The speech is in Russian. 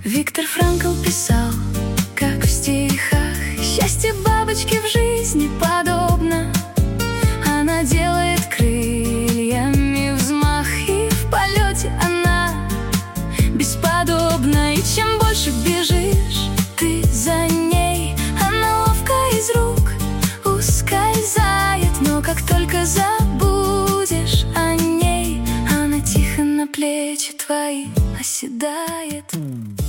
Виктор Франкл писал, как в стихах: счастье бабочки в жизни подобно. Она делает крыльями взмах, и в полете она бесподобна. И чем больше бежишь ты за ней, она ловко из рук ускользает. Но как только забудешь о ней, она тихо на плечи твои оседает.